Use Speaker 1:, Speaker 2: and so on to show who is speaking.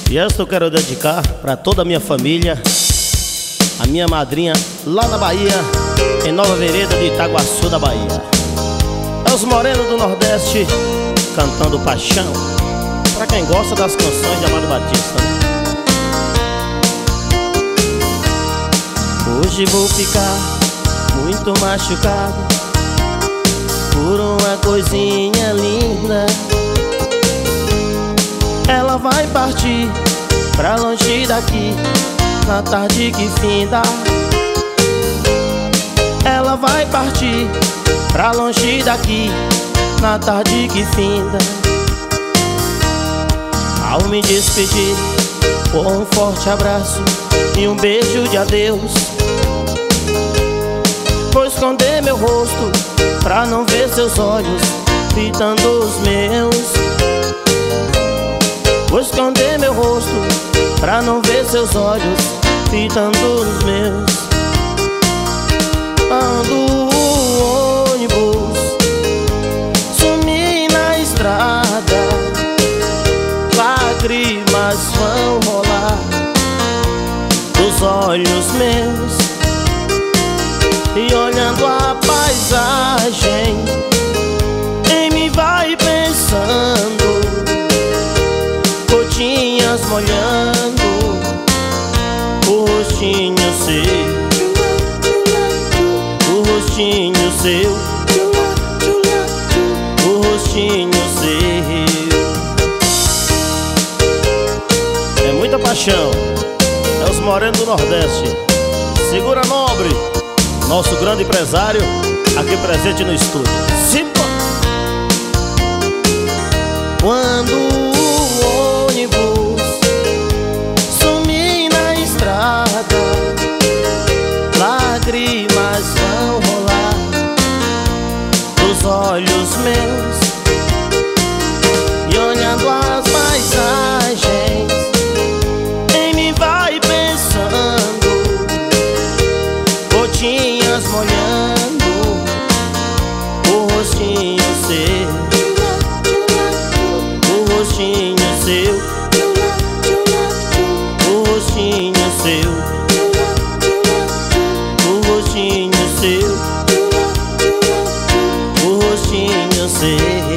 Speaker 1: E esta eu quero dedicar para toda a minha família, a minha madrinha lá na Bahia, em Nova Vereda de Itaguaçu da Bahia. É os morenos do Nordeste cantando Paixão, para quem gosta das canções de Amado Batista, né? Hoje vou ficar muito machucado por uma coisinha linda. Ela vai partir pra longe daqui na tarde que finda. Ela vai partir pra longe daqui na tarde que finda. Ao me despedir, por um forte abraço e um beijo de adeus, vou esconder meu rosto pra não ver seus olhos fitando os meus. Vou esconder meu rosto pra não ver seus olhos fitando os meus. Quando o ônibus sumir na estrada, lágrimas vão rolar dos olhos meus. E olhando a paisagem, em mim vai pensando, gotinhas molhando o rostinho seu, o rostinho seu, o rostinho seu. É muita paixão, é os morenos do Nordeste. Segura, nobre, nosso grande empresário aqui presente no estúdio. Simpa! Quando o ônibus sumir na estrada, lágrimas vão rolar dos olhos meus. E olhando as paisagens, em mim vai pensando, gotinhas molhando o rostinho seu, o rostinho seu, o rostinho seu, o rostinho seu, o rostinho seu.